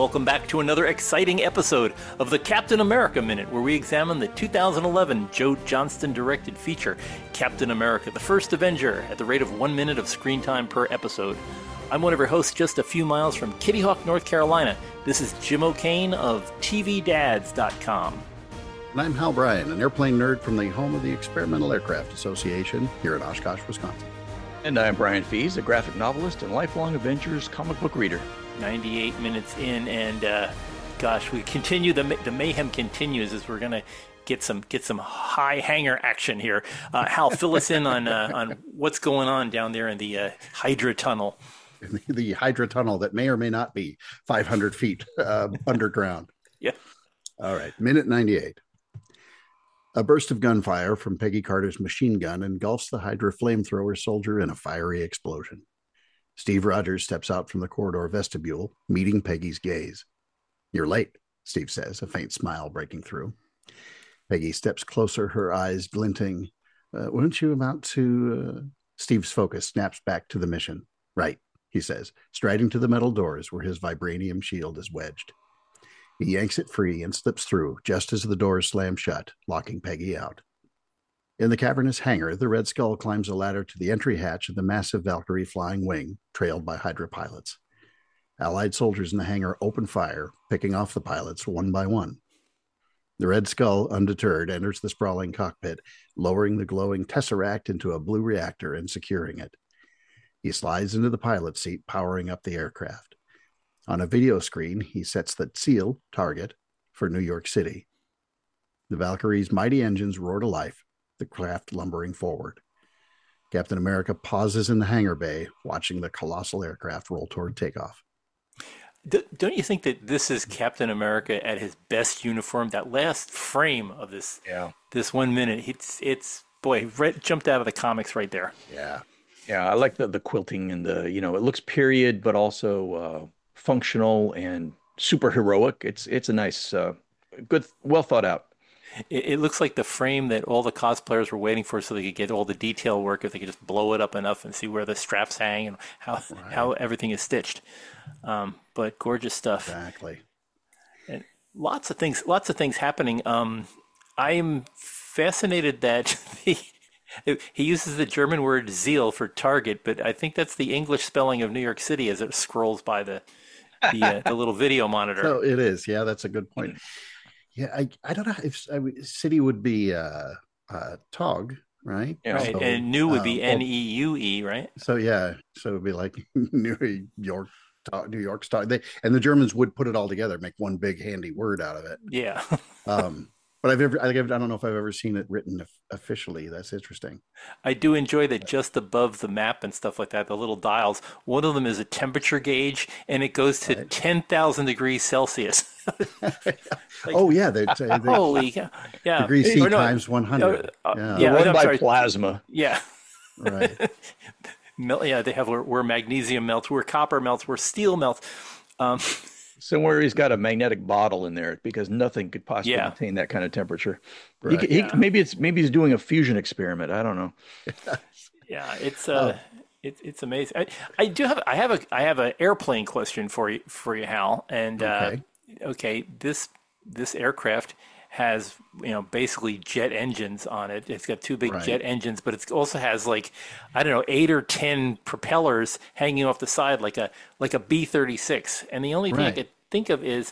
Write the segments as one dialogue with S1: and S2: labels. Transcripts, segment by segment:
S1: welcome back to another exciting episode of the Captain America Minute, where we examine the 2011 Joe Johnston-directed feature, Captain America, the First Avenger, at the rate of 1 minute of screen time per episode. I'm one of your hosts just a few miles from Kitty Hawk, North Carolina. This is Jim O'Kane of TVDads.com.
S2: And I'm Hal Bryan, an airplane nerd from the home of the Experimental Aircraft Association here in Oshkosh, Wisconsin.
S3: And I'm Brian Fees, a graphic novelist and lifelong Avengers comic book reader.
S1: 98 minutes in, and gosh, we continue, the mayhem continues as we're going to get some high hanger action here. Hal, fill us in on what's going on down there in the Hydra Tunnel.
S2: The Hydra Tunnel that may or may not be 500 feet underground.
S1: Yeah.
S2: All right, minute 98. A burst of gunfire from Peggy Carter's machine gun engulfs the Hydra flamethrower soldier in a fiery explosion. Steve Rogers steps out from the corridor vestibule, meeting Peggy's gaze. "You're late," Steve says, a faint smile breaking through. Peggy steps closer, her eyes glinting. "Weren't you about to..." Steve's focus snaps back to the mission. "Right," he says, striding to the metal doors where his vibranium shield is wedged. He yanks it free and slips through just as the doors slam shut, locking Peggy out. In the cavernous hangar, the Red Skull climbs a ladder to the entry hatch of the massive Valkyrie flying wing, trailed by Hydra pilots. Allied soldiers in the hangar open fire, picking off the pilots one by one. The Red Skull, undeterred, enters the sprawling cockpit, lowering the glowing Tesseract into a blue reactor and securing it. He slides into the pilot seat, powering up the aircraft. On a video screen, he sets the SEAL target for New York City. The Valkyrie's mighty engines roar to life, the craft lumbering forward. Captain America pauses in the hangar bay, watching the colossal aircraft roll toward takeoff.
S1: Don't you think that this is Captain America at his best uniform? That last frame of this 1 minute, it's boy, right, jumped out of the comics right there.
S2: Yeah.
S3: Yeah, I like the quilting and it looks period, but also functional and super heroic. It's a nice, good, well thought out.
S1: It looks like the frame that all the cosplayers were waiting for so they could get all the detail work, if they could just blow it up enough and see where the straps hang and how everything is stitched. But gorgeous stuff.
S2: Exactly.
S1: And lots of things happening. I'm fascinated that he uses the German word Ziel for target, but I think that's the English spelling of New York City as it scrolls by the little video monitor.
S2: So it is. Yeah, that's a good point. Yeah, I don't know if city would be Tog, right?
S1: Yeah. Right, so, and new would be Neue, right?
S2: So yeah, so it would be like New York, New York's Tog. And the Germans would put it all together, make one big handy word out of it.
S1: Yeah.
S2: But I don't know if I've ever seen it written officially. That's interesting.
S1: I do enjoy that just above the map and stuff like that, the little dials. One of them is a temperature gauge, and it goes to 10,000 degrees Celsius.
S2: Oh yeah,
S1: holy yeah,
S2: degrees C times 100.
S3: Run by plasma.
S1: Yeah,
S2: right.
S1: Yeah, they have where magnesium melts, where copper melts, where steel melts.
S3: Somewhere he's got a magnetic bottle in there because nothing could possibly maintain that kind of temperature. Right. Maybe he's doing a fusion experiment. I don't know.
S1: Yeah, it's amazing. I have an airplane question for you, Hal. And okay, this aircraft has basically jet engines on it. It's got two big jet engines, but it also has 8 or 10 propellers hanging off the side like a B-36. And the only thing I could think of is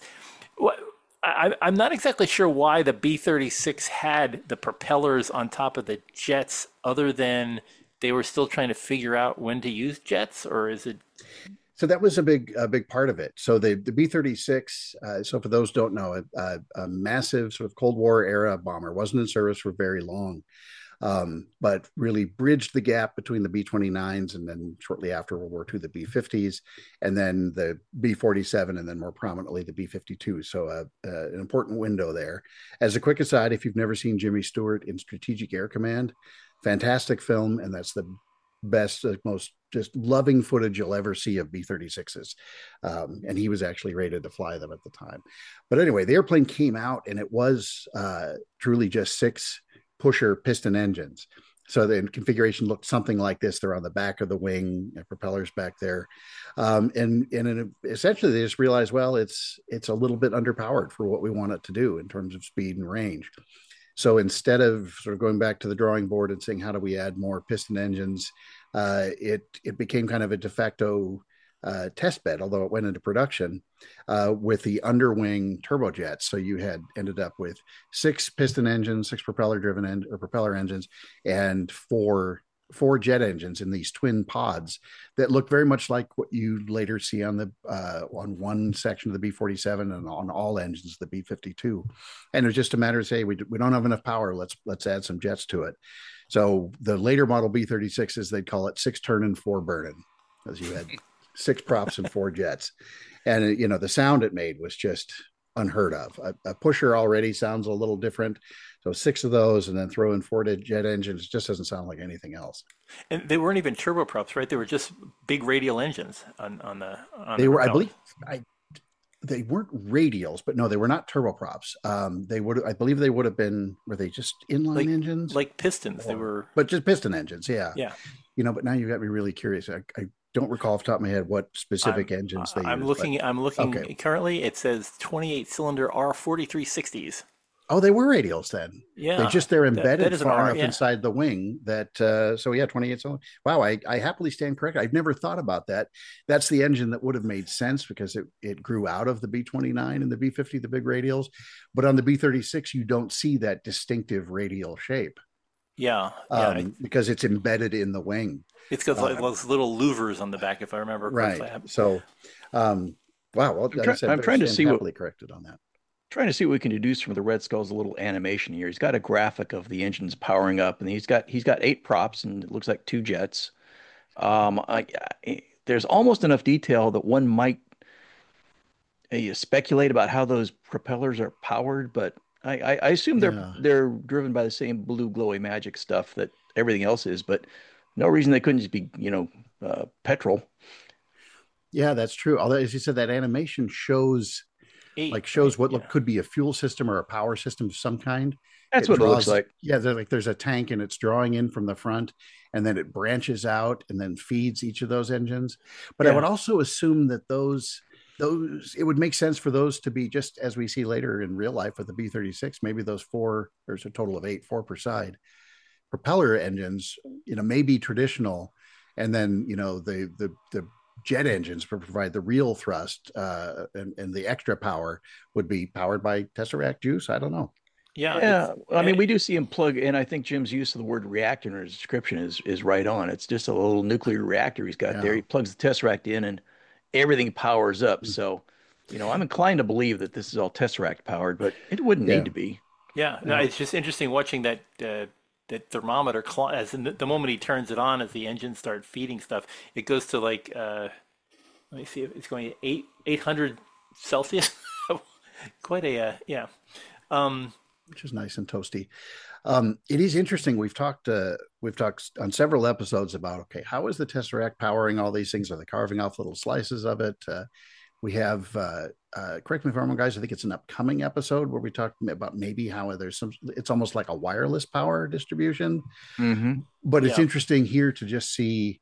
S1: I'm not exactly sure why the B-36 had the propellers on top of the jets, other than they were still trying to figure out when to use jets, or is it?
S2: So that was a big part of it. So the B-36, so for those who don't know, a massive sort of Cold War era bomber, wasn't in service for very long, but really bridged the gap between the B-29s and then shortly after World War II, the B-50s, and then the B-47, and then more prominently the B-52. So an important window there. As a quick aside, if you've never seen Jimmy Stewart in Strategic Air Command, fantastic film, and that's the best, most just loving footage you'll ever see of B-36s. And he was actually rated to fly them at the time. But anyway, the airplane came out and it was truly just 6 pusher piston engines. So the configuration looked something like this. They're on the back of the wing, propellers back there, essentially they just realized, well, it's a little bit underpowered for what we want it to do in terms of speed and range. So instead of sort of going back to the drawing board and saying how do we add more piston engines, it became kind of a de facto test bed, although it went into production with the underwing turbojets. So you had ended up with 6 piston engines, 6 propeller engines, and four jet engines in these twin pods that look very much like what you later see on the on one section of the B-47 and on all engines the B-52. And it was just a matter of saying we don't have enough power. Let's add some jets to it. So the later model B-36s, they'd call it 6 turning, 4 burning, as you had 6 props and 4 jets. And the sound it made was just unheard of. A pusher already sounds a little different. So 6 of those and then throw in 4 jet engines just doesn't sound like anything else.
S1: And they weren't even turboprops, right? They were just big radial engines on
S2: they
S1: the
S2: were,
S1: propellers.
S2: they weren't radials, but no, they were not turboprops. I believe they would have been, were they just inline engines?
S1: Like pistons. They were,
S2: but just piston engines. Yeah.
S1: yeah.
S2: But now you got me really curious. I don't recall off the top of my head what specific engines they
S1: I'm
S2: used.
S1: looking. I'm looking
S2: okay.
S1: currently. It says 28 cylinder R4360s.
S2: Oh, they were radials then.
S1: Yeah,
S2: they're embedded
S1: that is
S2: far enough
S1: yeah.
S2: inside the wing that so yeah, 28 cylinder. Wow, I happily stand corrected. I've never thought about that. That's the engine that would have made sense because it grew out of the B-29 and the B-50, the big radials. But on the B-36, you don't see that distinctive radial shape.
S1: Yeah,
S2: because it's embedded in the wing.
S1: It's got like those little louvers on the back, if I remember correctly.
S2: Right. So, wow. Well,
S3: I'm trying to see what
S2: corrected on that.
S3: Trying to see what we can deduce from the Red Skull's little animation here. He's got a graphic of the engines powering up, and he's got 8 props, and it looks like 2 jets. There's almost enough detail that one might speculate about how those propellers are powered, but I assume they're driven by the same blue glowy magic stuff that everything else is, but no reason they couldn't just be petrol.
S2: Yeah, that's true. Although, as you said, that animation shows what could be a fuel system or a power system of some kind.
S3: That's what it looks like.
S2: Yeah, there's a tank and it's drawing in from the front, and then it branches out and then feeds each of those engines. But I would also assume that those it would make sense for those to be just as we see later in real life with the B-36. Maybe those 4, there's a total of 8, 4 per side propeller engines, may be traditional, and then the jet engines provide the real thrust and the extra power would be powered by Tesseract juice. I don't know.
S3: Yeah. I mean, we do see him plug, and I think Jim's use of the word reactor in his description is right on. It's just a little nuclear reactor he's got there. He plugs the Tesseract in, and everything powers up. So, I'm inclined to believe that this is all Tesseract powered, but it wouldn't need to be.
S1: Yeah. No, it's just interesting watching that thermometer as the moment he turns it on, as the engines start feeding stuff, it goes to like let me see if it's going to 800 Celsius. Quite a
S2: which is nice and toasty. It is interesting. We've talked on several episodes about how is the Tesseract powering all these things? Are they carving off little slices of it? We have correct me if I'm wrong, guys. I think it's an upcoming episode where we talked about maybe how there's it's almost like a wireless power distribution.
S3: Mm-hmm.
S2: But it's interesting here to just see,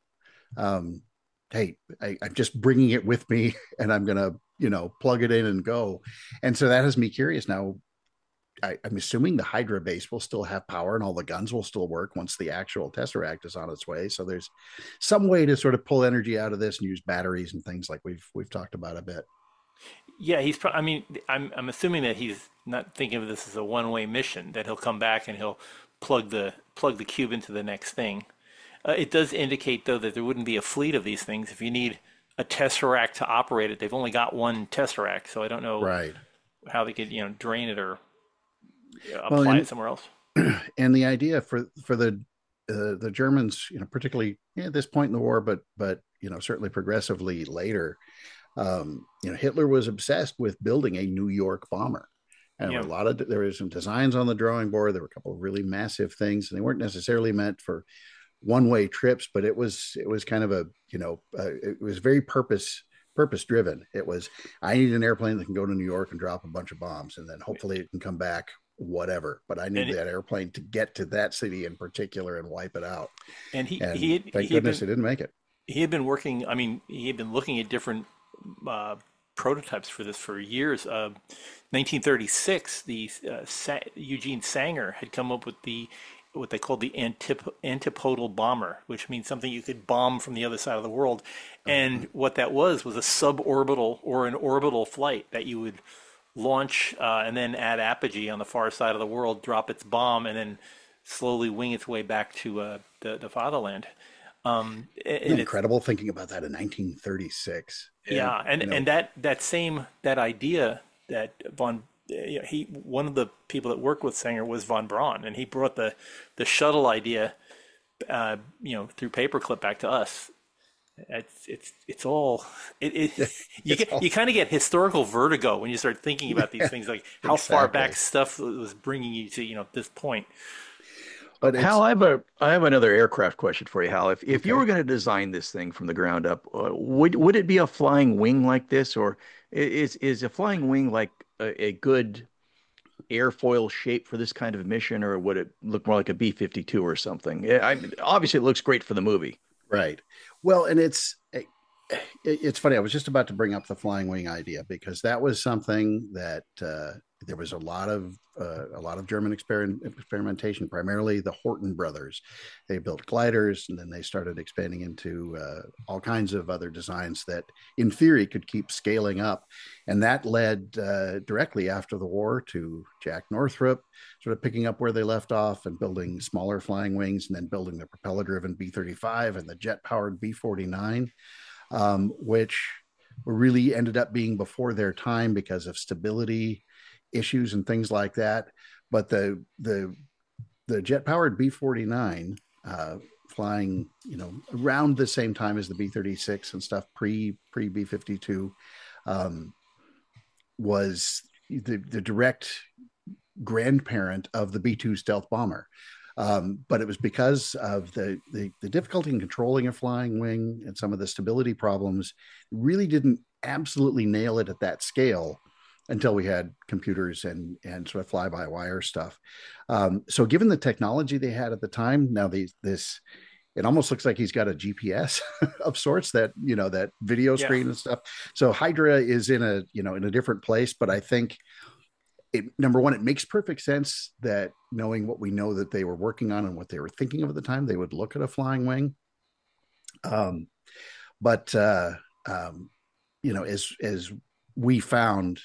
S2: hey, I'm just bringing it with me and I'm going to, plug it in and go. And so that has me curious now. I'm assuming the Hydra base will still have power and all the guns will still work once the actual Tesseract is on its way. So there's some way to sort of pull energy out of this and use batteries and things like we've talked about a bit.
S1: Yeah, I'm assuming that he's not thinking of this as a one-way mission, that he'll come back and he'll plug the cube into the next thing. It does indicate, though, that there wouldn't be a fleet of these things. If you need a Tesseract to operate it, they've only got one Tesseract, so I don't know how they could drain it or apply it somewhere else.
S2: And the idea for the Germans, particularly at this point in the war, but certainly progressively later, Hitler was obsessed with building a New York bomber. And there were some designs on the drawing board. There were a couple of really massive things, and they weren't necessarily meant for one-way trips, but it was kind of it was very purpose driven. It was, I need an airplane that can go to New York and drop a bunch of bombs, and then hopefully it can come back whatever, but I need that airplane to get to that city in particular and wipe it out.
S1: And
S2: thank goodness it didn't make it.
S1: He had been working. I mean, he had been looking at different prototypes for this for years. 1936, Eugene Sanger had come up with what they called the antipodal bomber, which means something you could bomb from the other side of the world. And what that was a suborbital or an orbital flight that you would launch and then add apogee on the far side of the world, drop its bomb, and then slowly wing its way back to the fatherland.
S2: Incredible thinking about that in 1936.
S1: Yeah, and that idea that one of the people that worked with Sanger was von Braun, and he brought the shuttle idea, through paperclip back to us. You kind of get historical vertigo when you start thinking about these things, like how far back stuff was bringing you to this point.
S3: But Hal, I have another aircraft question for you, Hal. If you were going to design this thing from the ground up, would it be a flying wing like this, or is a flying wing like a good airfoil shape for this kind of mission, or would it look more like a B-52 or something? Obviously, it looks great for the movie.
S2: Right. Well, and it's funny. I was just about to bring up the flying wing idea because that was something that there was a lot of German experimentation, primarily the Horten brothers. They built gliders, and then they started expanding into all kinds of other designs that, in theory, could keep scaling up. And that led directly after the war to Jack Northrop sort of picking up where they left off and building smaller flying wings, and then building the propeller-driven B-35 and the jet-powered B-49, which really ended up being before their time because of stability issues and things like that. But the jet-powered B-49 flying, around the same time as the B-36 and stuff, pre B-52, was the direct grandparent of the B-2 stealth bomber. But it was because of the difficulty in controlling a flying wing and some of the stability problems. Really didn't absolutely nail it at that scale until we had computers and sort of fly-by-wire stuff. So given the technology they had at the time, now it almost looks like he's got a GPS of sorts, that video screen and stuff. So Hydra is in a different place, but I think number one, it makes perfect sense that, knowing what we know that they were working on and what they were thinking of at the time, they would look at a flying wing. But as we found,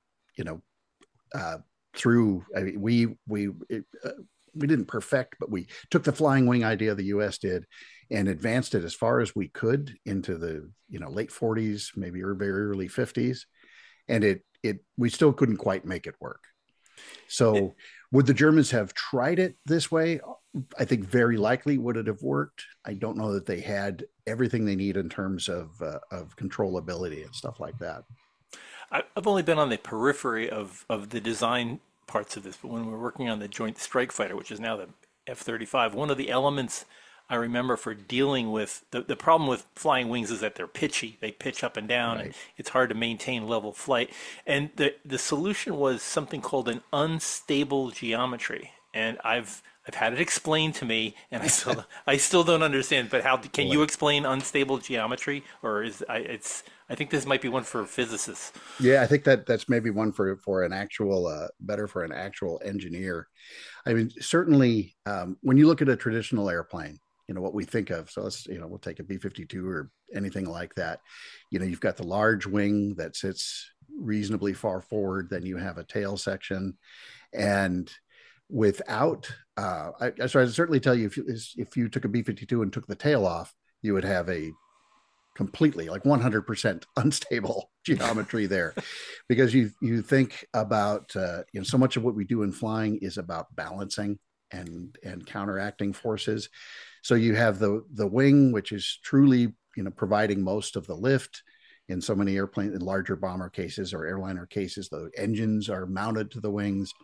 S2: through, we didn't perfect, but we took the flying wing idea the U.S. did and advanced it as far as we could into the late 40s, maybe very early 50s, and we still couldn't quite make it work. So would the Germans have tried it this way? I think very likely would it have worked. I don't know that they had everything they need in terms of controllability and stuff like that.
S1: I've only been on the periphery of the design parts of this, but when we're working on the Joint Strike Fighter, which is now the F-35, one of the elements I remember for dealing with the problem with flying wings is that they're pitchy. They pitch up and down, right, and it's hard to maintain level flight. And the solution was something called an unstable geometry. And I've had it explained to me, and I still don't understand. But how can you explain unstable geometry? Or I think this might be one for physicists.
S2: Yeah, I think that's maybe one for an actual better for an actual engineer. I mean, certainly when you look at a traditional airplane, what we think of. So let's, we'll take a B-52 or anything like that. You've got the large wing that sits reasonably far forward. Then you have a tail section, and without, I certainly tell you, if you took a B-52 and took the tail off, you would have a completely, like 100% unstable geometry there, because you think about, so much of what we do in flying is about balancing and counteracting forces. So you have the wing, which is truly, providing most of the lift. In so many airplanes, in larger bomber cases or airliner cases, the engines are mounted to the wings.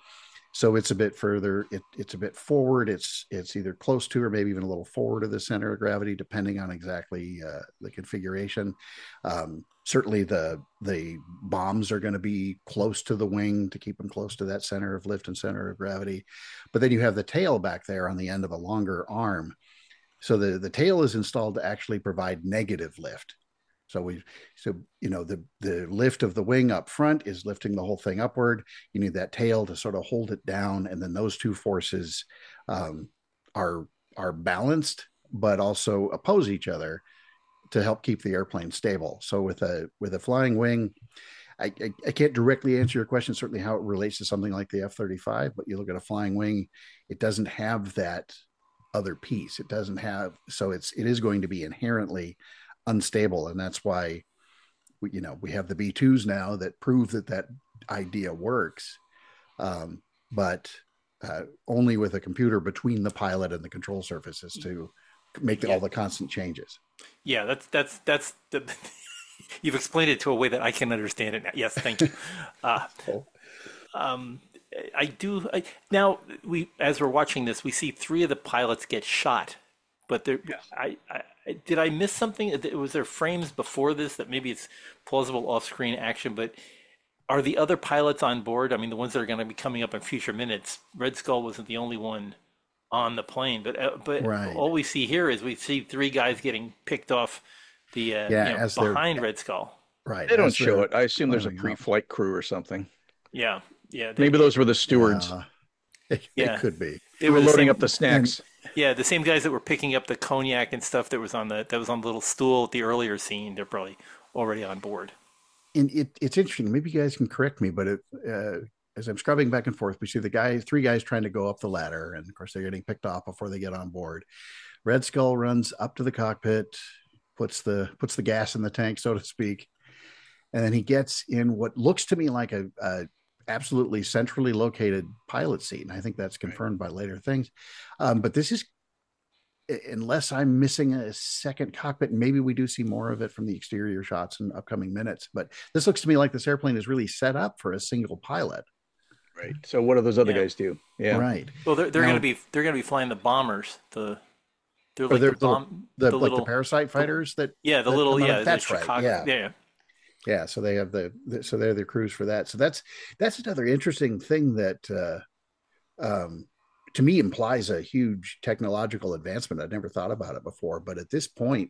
S2: So it's a bit further. It's a bit forward. It's either close to or maybe even a little forward of the center of gravity, depending on exactly the configuration. Certainly, the bombs are going to be close to the wing to keep them close to that center of lift and center of gravity. But then you have the tail back there on the end of a longer arm. So the tail is installed to actually provide negative lift. So the lift of the wing up front is lifting the whole thing upward. You need that tail to sort of hold it down, and then those two forces are balanced, but also oppose each other to help keep the airplane stable. So with a flying wing, I can't directly answer your question, certainly how it relates to something like the F-35, but you look at a flying wing, it doesn't have that other piece. It doesn't have, so it is going to be inherently unstable, and that's why we have the B2s now that prove that idea works, but only with a computer between the pilot and the control surfaces to make all the constant changes.
S1: Yeah, that's the you've explained it to a way that I can understand it now. Yes, thank you. Now as we're watching this, we see three of the pilots get shot, but there, did I miss something? Was there frames before this that maybe it's plausible off-screen action, but are the other pilots on board? I mean, the ones that are going to be coming up in future minutes. Red Skull wasn't the only one on the plane, but
S2: right.
S1: All we see here is we see three guys getting picked off the behind Red Skull.
S2: Right.
S3: They don't show it. I assume there's a pre-flight crew or something.
S1: Yeah.
S3: Maybe those were the stewards.
S2: It could be.
S3: They were loading up the snacks.
S1: Yeah, the same guys that were picking up the cognac and stuff that was on the little stool at the earlier scene. They're probably already on board.
S2: And it's interesting. Maybe you guys can correct me, but as I'm scrubbing back and forth, we see three guys trying to go up the ladder, and of course they're getting picked off before they get on board. Red Skull runs up to the cockpit, puts the gas in the tank, so to speak, and then he gets in what looks to me like a absolutely centrally located pilot seat, and I think that's confirmed by later things. But this is, unless I'm missing a second cockpit, maybe we do see more of it from the exterior shots in upcoming minutes. But this looks to me like this airplane is really set up for a single pilot.
S3: Right. So what do those other guys do? Yeah.
S2: Right.
S1: Well, they're going to be flying the bombers. They're like the little parasite fighters that. Yeah, the little
S2: that's right. Chicago, yeah. So they have so they're the crews for that. So that's another interesting thing that to me implies a huge technological advancement. I'd never thought about it before, but at this point,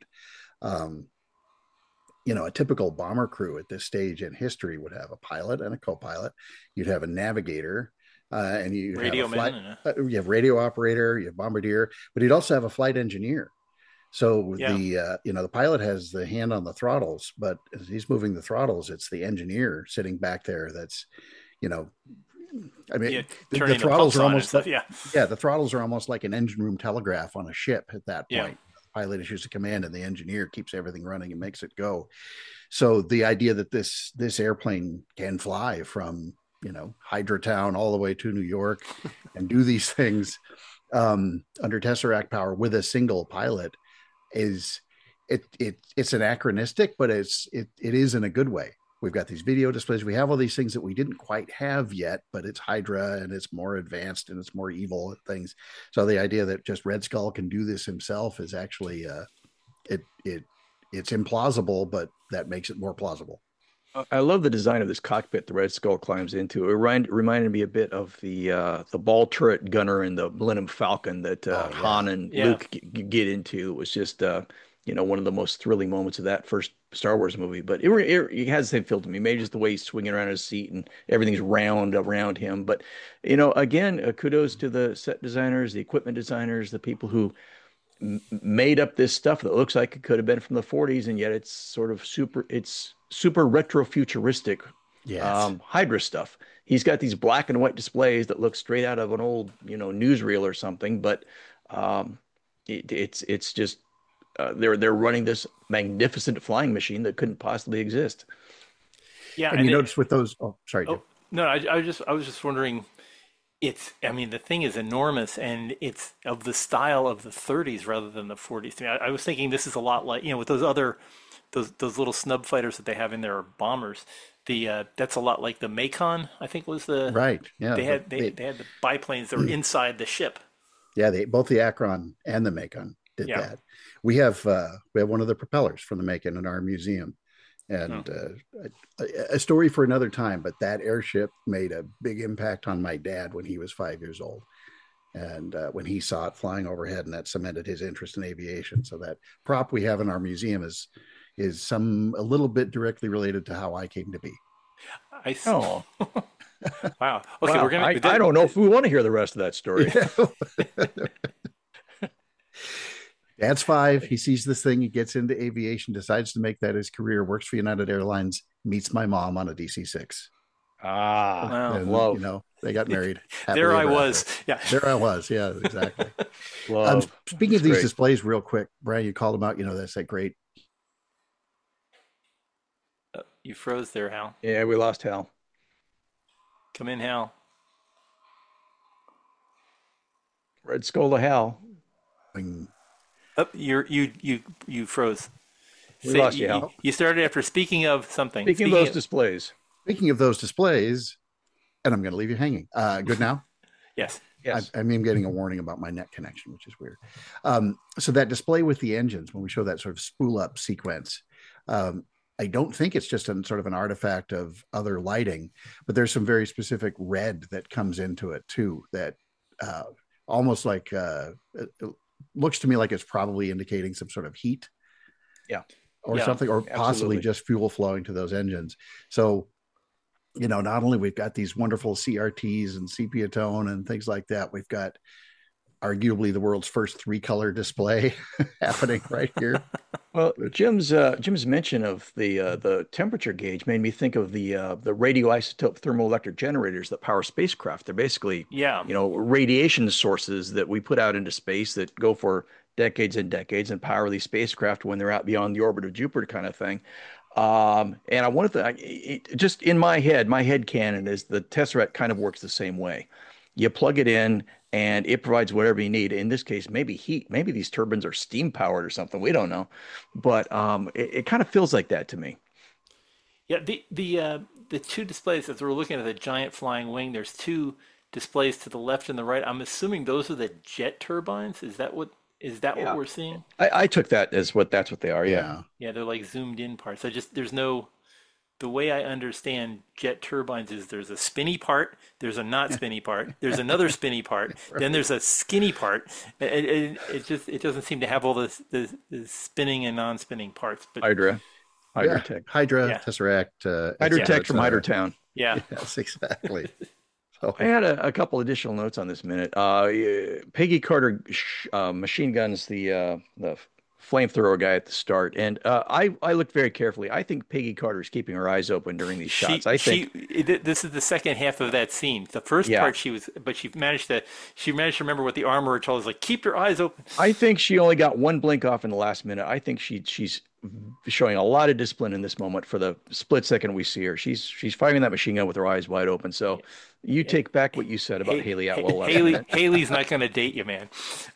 S2: a typical bomber crew at this stage in history would have a pilot and a co-pilot. You'd have a navigator, and you have radio operator, you have bombardier, but you'd also have a flight engineer. So the pilot has the hand on the throttles, but as he's moving the throttles, it's the engineer sitting back there. That's, the throttles are almost the throttles are almost like an engine room telegraph on a ship at that point. Yeah. The pilot issues a command and the engineer keeps everything running and makes it go. So the idea that this airplane can fly from, Hydratown all the way to New York and do these things under Tesseract power with a single pilot is it's anachronistic, but it is in a good way. We've got these video displays. We have all these things that we didn't quite have yet, but it's Hydra and it's more advanced and it's more evil and things. So the idea that just Red Skull can do this himself is actually it's implausible, but that makes it more plausible.
S3: I love the design of this cockpit the Red Skull climbs into. It reminded me a bit of the ball turret gunner in the Millennium Falcon that Han and Luke get into. It was just one of the most thrilling moments of that first Star Wars movie. But it has the same feel to me. Maybe just the way he's swinging around his seat and everything's round around him. But again, kudos to the set designers, the equipment designers, the people who made up this stuff that looks like it could have been from the 40s, and yet it's sort of super retro futuristic Hydra stuff. He's got these black and white displays that look straight out of an old newsreel or something, but it's just they're running this magnificent flying machine that couldn't possibly exist.
S2: Yeah, and you notice with those. Oh, sorry. Jim.
S1: No, I was just wondering. The thing is enormous, and it's of the style of the 30s rather than the 40s. I was thinking this is a lot like with those other those little snub fighters that they have in their bombers. That's a lot like the Macon, I think was the
S2: Right. Yeah.
S1: they had the biplanes that were inside the ship.
S2: Yeah, both the Akron and the Macon did
S1: Yeah.
S2: that. We have one of the propellers from the Macon in our museum, and a story for another time. But that airship made a big impact on my dad when he was 5 years old, and when he saw it flying overhead, and that cemented his interest in aviation. So that prop we have in our museum is a little bit directly related to how I came to be.
S1: I see.
S3: Oh,
S1: Wow. Okay,
S3: wow.
S1: we're gonna.
S3: I don't know if we want to hear the rest of that story.
S2: Dad's 5. He sees this thing. He gets into aviation, decides to make that his career, works for United Airlines, meets my mom on a DC-6.
S3: Ah,
S1: Wow.
S2: And,
S3: love.
S2: you know, they got married.
S1: There I
S2: happily ever
S1: was.
S2: after.
S1: Yeah.
S2: There I was. Yeah, exactly.
S3: Love.
S2: Speaking
S3: That's
S2: of these
S3: great.
S2: displays, real quick, Brian, you called them out. You know, that's that great.
S1: You froze there, Hal.
S3: Yeah, we lost Hal.
S1: Come in, Hal.
S3: Red Skull to Hal.
S2: Thing.
S1: Oh, you froze.
S3: We lost you, Hal.
S1: You started after speaking of something.
S3: Speaking of those displays.
S2: Speaking of those displays, and I'm going to leave you hanging. Good now?
S1: Yes.
S3: Yes.
S2: I mean, I'm getting a warning about my net connection, which is weird. So that display with the engines, when we show that sort of spool up sequence, I don't think it's just sort of an artifact of other lighting, but there's some very specific red that comes into it too. That almost like it looks to me like it's probably indicating some sort of heat, or something, or possibly
S3: absolutely.
S2: just fuel flowing to those engines. So, you know, not only we've got these wonderful CRTs and sepia tone and things like that, we've got arguably the world's first 3-color display happening right here.
S3: Well, Jim's mention of the temperature gauge made me think of the radioisotope thermoelectric generators that power spacecraft. They're basically
S1: Yeah.
S3: radiation sources that we put out into space that go for decades and decades and power these spacecraft when they're out beyond the orbit of Jupiter, kind of thing. And I wanted to just in my head canon is the Tesseract kind of works the same way. You plug it in and it provides whatever you need. In this case, maybe heat. Maybe these turbines are steam powered or something. We don't know, but it kind of feels like that to me.
S1: Yeah. The two displays, as we're looking at the giant flying wing, there's two displays to the left and the right. I'm assuming those are the jet turbines. Is that what we're seeing?
S3: I took that as that's what they are. Yeah.
S1: Yeah, they're like zoomed in parts. There's no, the way I understand jet turbines is there's a spinny part, there's a not spinny part, there's another spinny part, then there's a skinny part. It doesn't seem to have all the spinning and non-spinning parts. But
S3: Hydra Tech.
S2: Hydra,
S1: Yeah.
S2: Tesseract.
S3: Hydra Tech from Hydra
S2: etc.
S3: Town.
S1: yeah,
S2: Yes, exactly. So,
S3: I had a couple additional notes on this minute. Peggy Carter machine guns the flamethrower guy at the start, and I looked very carefully. I think Peggy Carter is keeping her eyes open during these shots. I think
S1: this is the second half of that scene. The first part she managed to remember what the armorer told us, like keep your eyes open.
S3: I think she only got one blink off in the last minute. I think she's showing a lot of discipline in this moment for the split second we see her. She's firing that machine gun with her eyes wide open. So you take back what you said about Haley Atwell.
S1: Haley's not going to date you, man.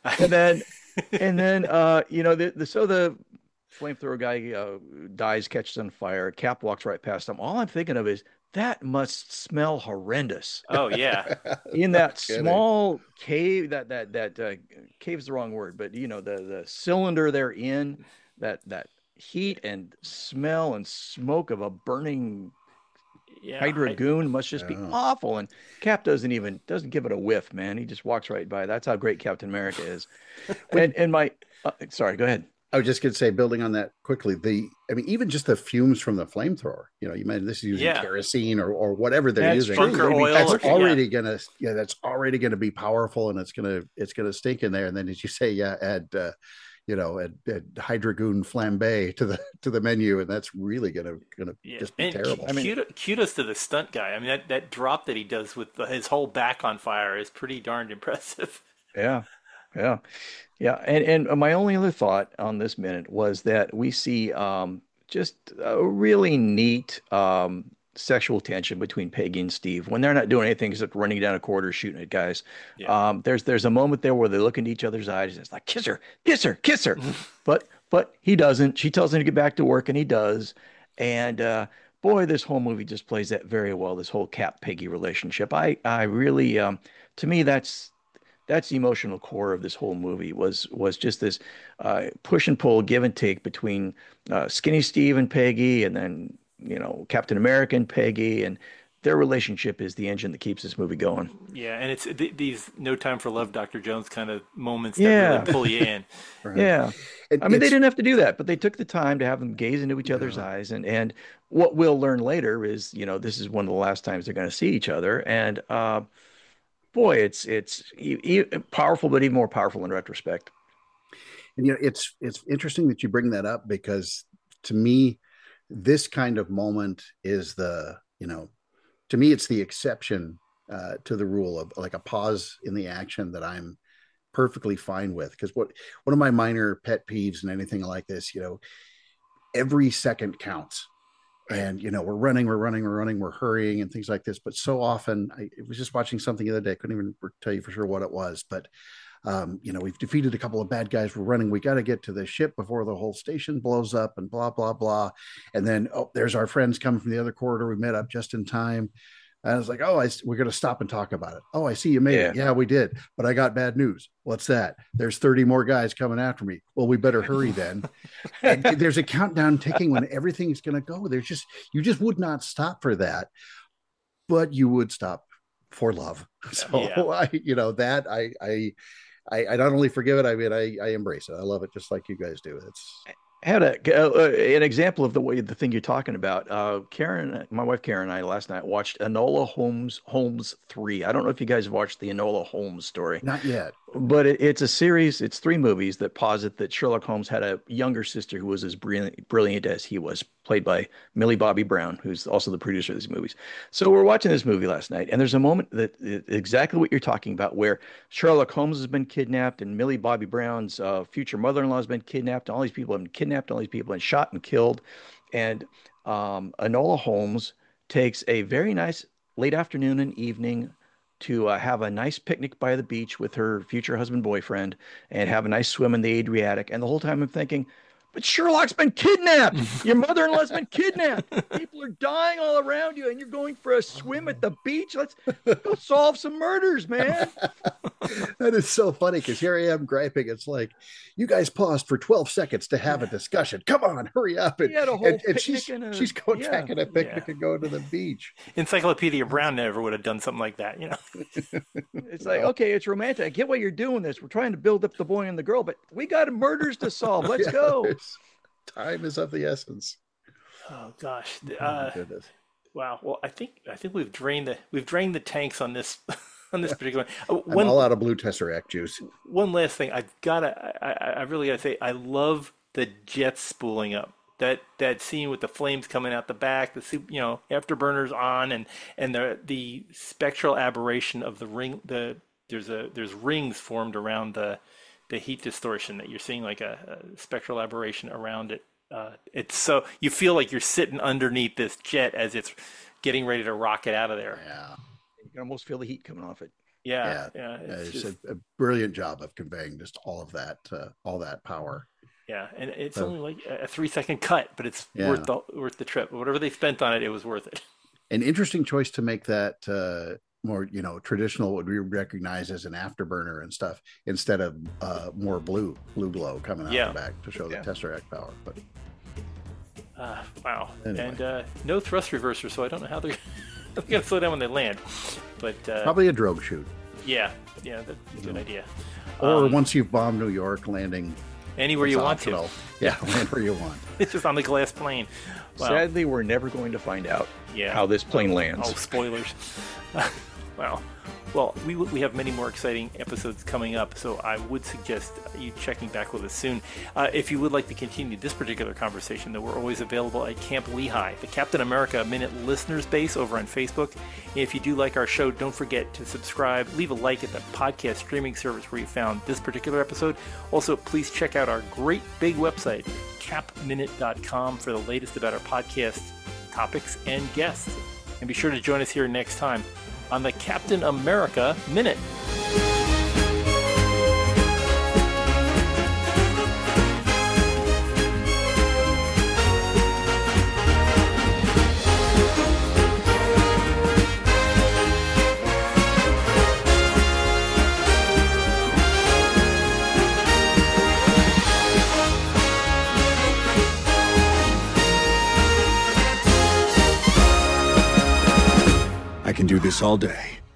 S3: And then the flamethrower guy dies, catches on fire. Cap walks right past him. All I'm thinking of is that must smell horrendous
S1: Oh yeah,
S3: in that
S2: kidding.
S3: small cave. That cave is the wrong word, but the cylinder they're in, that heat and smell and smoke of a burning
S1: yeah.
S3: Hydra goon must just be
S2: Yeah.
S3: awful. And Cap doesn't give it a whiff, man. He just walks right by. That's how great Captain America is. and my sorry, go ahead.
S2: I was just going to say, building on that quickly, even just the fumes from the flamethrower, you mentioned this is using kerosene or whatever they're
S3: That's
S2: using.
S1: bunker oil.
S2: That's already gonna be powerful, and it's gonna stink in there. And then, as you say, add Hydrogoon flambe to the menu, and that's really gonna just be terrible.
S1: Kudos to the stunt guy. I mean, that drop that he does with his whole back on fire is pretty darned impressive.
S3: Yeah. And my only other thought on this minute was that we see just a really neat sexual tension between Peggy and Steve when they're not doing anything except running down a corridor shooting at guys. There's a moment there where they look into each other's eyes and it's like kiss her. But but he doesn't. She tells him to get back to work, and he does. And boy, this whole movie just plays that very well. This whole Cap Peggy relationship. I really, to me, that's the emotional core of this whole movie was just this push and pull, give and take between Skinny Steve and Peggy, and then Captain America and Peggy, and their relationship is the engine that keeps this movie going.
S1: Yeah, and it's these No Time for Love, Dr. Jones kind of moments that really pull you in.
S3: Right. Yeah. I mean, they didn't have to do that, but they took the time to have them gaze into each other's eyes. And what we'll learn later is, this is one of the last times they're going to see each other. And boy, it's powerful, but even more powerful in retrospect.
S2: And, it's interesting that you bring that up, because to me, this kind of moment is to me, it's the exception to the rule of like a pause in the action that I'm perfectly fine with. Because one of my minor pet peeves and anything like this, every second counts. And, we're running, we're hurrying and things like this. But so often, I was just watching something the other day. I couldn't even tell you for sure what it was. But, we've defeated a couple of bad guys. We're running. We got to get to the ship before the whole station blows up and blah, blah, blah. And then, there's our friends coming from the other corridor. We met up just in time. And I was like, we're going to stop and talk about it. Oh, I see you made it. Yeah, we did. But I got bad news. What's that? There's 30 more guys coming after me. Well, we better hurry then. And there's a countdown ticking when everything's going to go. You just would not stop for that, but you would stop for love. So I not only forgive it, I embrace it. I love it just like you guys do.
S3: Had an example of the thing you're talking about. Karen, my wife Karen, and I last night watched Enola Holmes 3. I don't know if you guys have watched the Enola Holmes story.
S2: Not yet.
S3: But it's a series. It's 3 movies that posit that Sherlock Holmes had a younger sister who was as brilliant as he was, played by Millie Bobby Brown, who's also the producer of these movies. So we're watching this movie last night, and there's a moment that exactly what you're talking about, where Sherlock Holmes has been kidnapped, and Millie Bobby Brown's future mother-in-law has been kidnapped, and all these people have been kidnapped, all these people have been shot and killed. And Enola Holmes takes a very nice late afternoon and evening to have a nice picnic by the beach with her future husband boyfriend and have a nice swim in the Adriatic. And the whole time I'm thinking, but Sherlock's been kidnapped. Your mother-in-law's been kidnapped. People are dying all around you, and you're going for a swim at the beach. Let's go solve some murders, man.
S2: That is so funny, because here I am griping. It's like, you guys paused for 12 seconds to have a discussion. Come on, hurry up. And she's going back in a picnic and going to the beach.
S1: Encyclopedia Brown never would have done something like that,
S3: It's like, okay, it's romantic. I get why you're doing this. We're trying to build up the boy and the girl, but we got murders to solve. Let's go.
S2: Time is of the essence.
S1: Oh gosh. Wow. Well, I think we've drained the tanks on this on this particular one.
S2: I'm all out of blue Tesseract juice.
S1: One last thing, I really gotta say, I love the jets spooling up. That scene with the flames coming out the back, the afterburners on, and the spectral aberration of the ring. There's rings formed around the heat distortion that you're seeing, like a spectral aberration around it. It's so you feel like you're sitting underneath this jet as it's getting ready to rocket out of there.
S2: Yeah,
S3: you can almost feel the heat coming off it.
S1: Yeah.
S2: It's a brilliant job of conveying just all of that power.
S1: Yeah, and it's only like a 3-second cut, but it's worth the trip. Whatever they spent on it, it was worth it.
S2: An interesting choice to make that more traditional, what we recognize as an afterburner and stuff, instead of more blue glow coming out the back to show the Tesseract power. But
S1: wow, anyway. And no thrust reverser, so I don't know how they're going to slow down when they land. But
S2: probably a drogue chute.
S1: Yeah, that's a good idea.
S2: Or once you've bombed New York, landing
S1: anywhere you want to.
S2: Yeah, land where you want.
S1: It's just on the glass plane.
S3: Wow. Sadly, we're never going to find out how this plane lands.
S1: Oh, spoilers. Wow. Well, we have many more exciting episodes coming up, so I would suggest you checking back with us soon. If you would like to continue this particular conversation, though, we're always available at Camp Lehigh, the Captain America Minute Listeners Base over on Facebook. And if you do like our show, don't forget to subscribe, leave a like at the podcast streaming service where you found this particular episode. Also, please check out our great big website, capminute.com, for the latest about our podcast topics and guests. And be sure to join us here next time on the Captain America Minute.
S4: can do this all day.